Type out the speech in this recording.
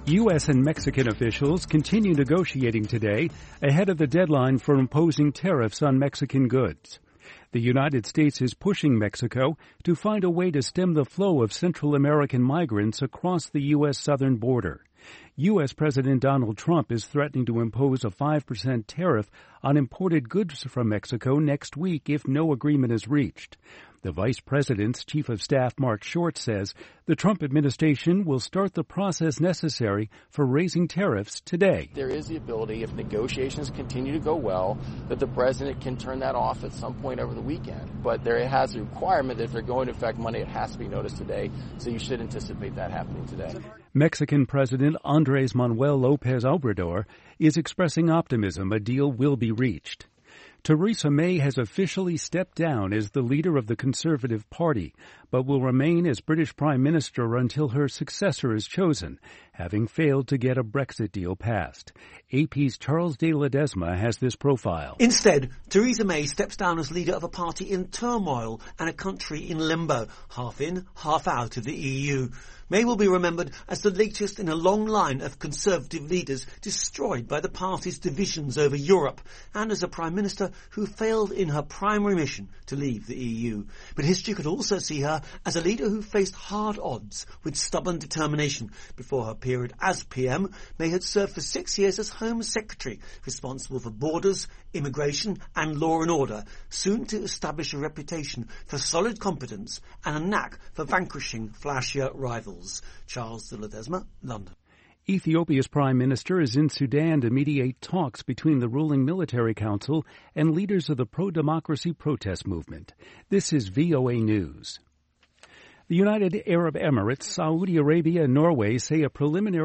U.S. and Mexican officials continue negotiating today ahead of the deadline for imposing tariffs on Mexican goods. The United States is pushing Mexico to find a way to stem the flow of Central American migrants across the U.S. southern border. U.S. President Donald Trump is threatening to impose a 5% tariff on imported goods from Mexico next week if no agreement is reached. The Vice President's Chief of Staff, Mark Short, says the Trump administration will start the process necessary for raising tariffs today. There is the ability, if negotiations continue to go well, that the President can turn that off at some point over the weekend. But there has a requirement that if they're going to affect money, it has to be noticed today. So you should anticipate that happening today. Mexican President Andrés Manuel López Obrador is expressing optimism a deal will be reached. Theresa May has officially stepped down as the leader of the Conservative Party, but will remain as British Prime Minister until her successor is chosen, having failed to get a Brexit deal passed. AP's Charles de Ledesma has this profile. Instead, Theresa May steps down as leader of a party in turmoil and a country in limbo, half in, half out of the EU. May will be remembered as the latest in a long line of Conservative leaders destroyed by the party's divisions over Europe, and as a Prime Minister who failed in her primary mission to leave the EU. But history could also see her as a leader who faced hard odds with stubborn determination. Before her period as PM, May had served for 6 years as Home Secretary, responsible for borders, immigration and law and order, soon to establish a reputation for solid competence and a knack for vanquishing flashier rivals. Charles de Ledesma, London. Ethiopia's prime minister is in Sudan to mediate talks between the ruling military council and leaders of the pro-democracy protest movement. This is VOA News. The United Arab Emirates, Saudi Arabia, and Norway say a preliminary